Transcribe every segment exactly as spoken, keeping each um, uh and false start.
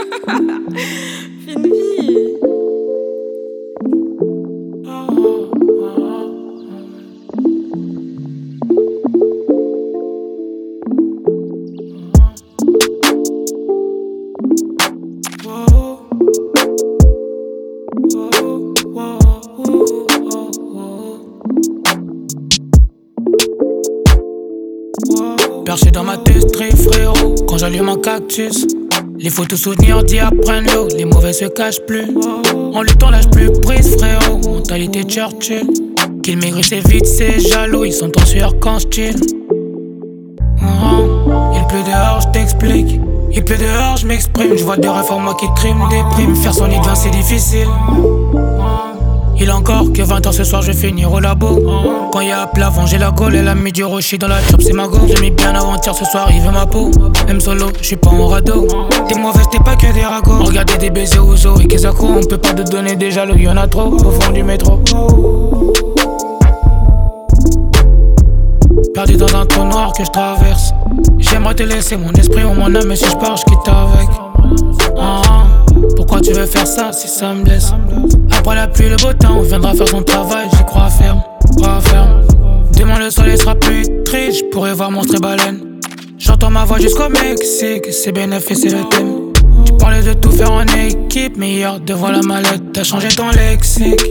Fine vie. Perché dans ma tête, très frérot, quand j'allume un cactus. Les photos souvenirs d'hier prennent l'eau, les mauvais se cachent plus. En luttant lâche plus prise frérot, mentalité Churchill. Qu'il maigrit c'est vite, c'est jaloux, ils sont en sueur quand j'chill. Oh, il pleut dehors, j't'explique. Il pleut dehors, j'm'exprime. J'vois des rêves en moi qui crime, déprime. Faire son idée c'est difficile. Il a encore que vingt heures ce soir, je vais finir au labo. Quand y'a à plat, j'ai la colle, elle a mis du rocher dans la chop, c'est ma go. J'ai mis bien avant-hier, ce soir, il veut ma peau. M solo, j'suis pas en radeau. T'es mauvais, t'es pas que des ragots. Regardez des baisers aux os et qu'est-ce qu'on on peut pas te donner des jaloux, y'en a trop au fond du métro. Perdu dans un trou noir que je traverse. J'aimerais te laisser mon esprit ou mon âme, mais si je pars, je quitte avec. Ah, pourquoi tu veux faire ça si ça me blesse? Après la pluie, le beau temps, on viendra faire son travail, j'y crois ferme, crois ferme. Demain le soleil sera plus triste, je pourrais voir monstre et baleine. J'entends ma voix jusqu'au Mexique, c'est bénéfice, c'est le thème. Tu parlais de tout faire en équipe, mais hier devant la mallette, t'as changé ton lexique.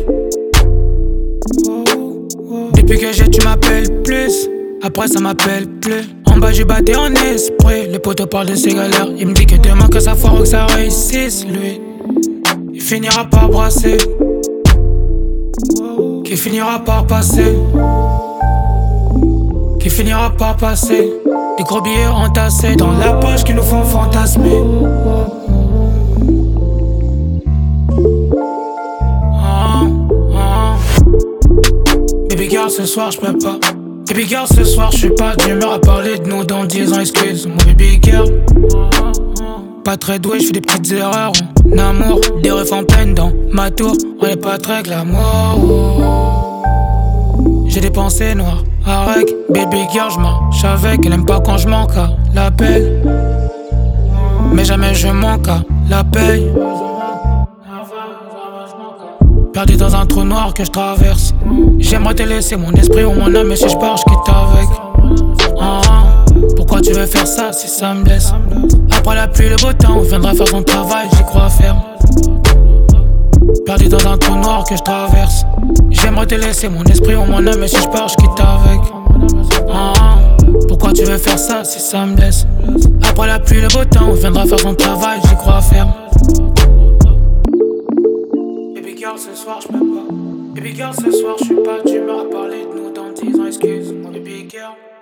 Depuis que j'ai, tu m'appelles plus, après ça m'appelle plus. En bas j'ai battu en esprit, le poteau parle de ses galères. Il me dit que demain que ça foire ou que ça réussisse, lui il finira par brasser, qui finira par passer, qui finira par passer. Des gros billets entassés dans la poche qui nous font fantasmer. Ah, ah. Baby girl ce soir j'peux pas. Baby girl ce soir j'suis pas d'humeur à parler de nous dans dix ans, excuse mon baby girl. Pas très doué, j'fais des petites erreurs en amour, des refs en peine dans ma tour. On est pas très glamour. J'ai des pensées noires avec baby girl, j'marche avec. Elle aime pas quand j'manque à l'appel, mais jamais je manque à la paye. Perdu dans un trou noir que je traverse. J'aimerais te laisser mon esprit ou mon âme, mais si je pars, je quitte avec. Ah, pourquoi tu veux faire ça si ça me blesse? Après la pluie, le beau temps, on viendra faire son travail, j'y crois ferme. Perdu dans un trou noir que je traverse. J'aimerais te laisser mon esprit ou mon âme, mais si je pars, je quitte avec. Ah, pourquoi tu veux faire ça si ça me blesse? Après la pluie, le beau temps, on viendra faire son travail, j'y crois ferme. Baby girl, ce soir, j'peux pas. Baby girl, ce soir, j'suis pas d'humeur à parler de nous dans dix ans, excuse mon baby girl.